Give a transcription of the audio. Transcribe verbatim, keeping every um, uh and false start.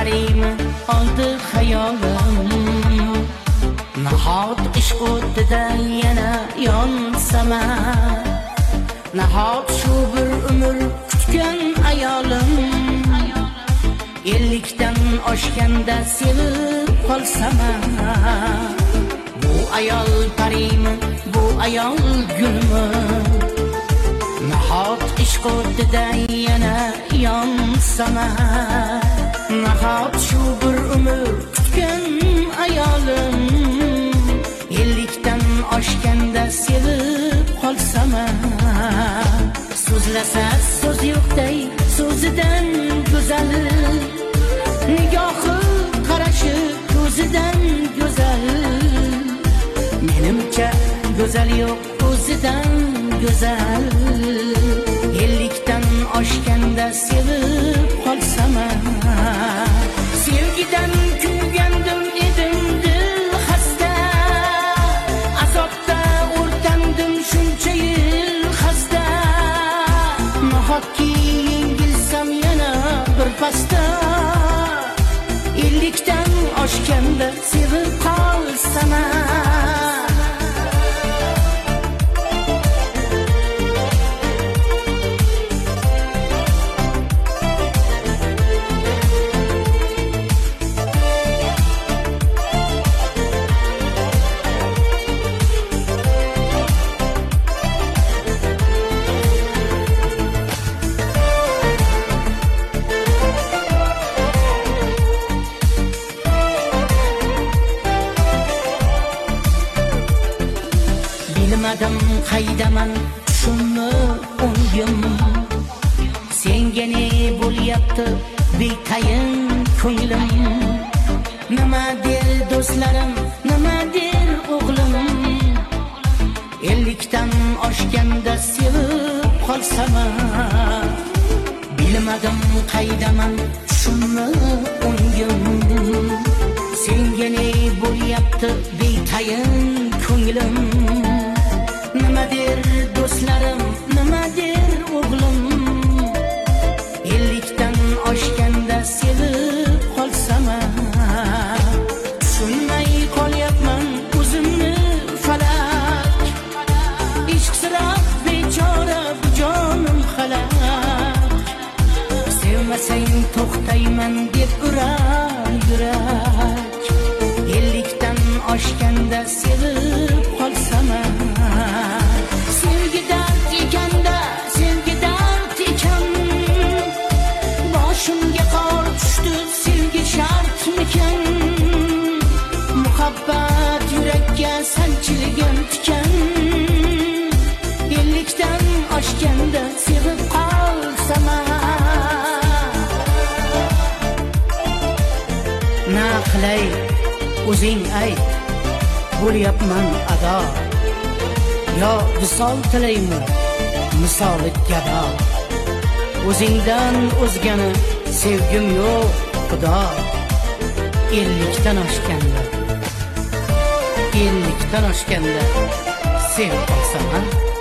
parimi oldi hayolim. Nahot ishq o'tida yana yonsama, nahot shu bir umr kutgan ayolim. Ellikdan oshganda sevib qolsama, bu ayol parimi, bu ayol gulmi? Nahot ishq o'tida yana yonsama, nahot shu bir umr kutgan ayolim. Ellikdan oshganda sevib qolsama, so'zlasa so'z yo'qday so'zidan go'zal, nigohi qarashi ko'zidan go'zal. Menimcha go'zal yo'q o'zidan go'zal. Ellikdan oshganda sevib qolsama, sevgidan kuygandim edim dil xasta, azobda o'rtandim shuncha yil xasta. Nahotki yengilsam yana bir pasda, ellikdan oshganda sevib qolsama. Bilmadim qaydaman shunni o'ngim, senga ne bo'lyapti betayin ko'nglim. Nima der do'stlarim, nima der o'g'lim, ellikdan oshganda sevib qolsama. Bilmadim qaydaman shunni o'ngim, senga ne bo'lyapti betayin ko'nglim. Nima der do'stlarim, nima der o'g'lim, ellikdan oshganda sevib qolsama. Tushunmay qolyapman o'zimni falak, ishq sirab bechora bu jonim halak. Sevmasang to'xtayman deb urar yurak, ellikdan oshganda sevib qolsama. Sevgi dard ekanda, sevgi dard ekan, boshimga qor tushdi, sevgi shartmikan? Muhabbat yurakka sanchilgan tikan, ellikdan oshganda sevib qolsama. Na qilay o'zing ayt, bo'lyapman ado, yo visol tilaymi misoli gado. O'zingdan o'zgani sevgim yo'q xudo, ellikdan oshganda, ellikdan oshganda sevib qolsam.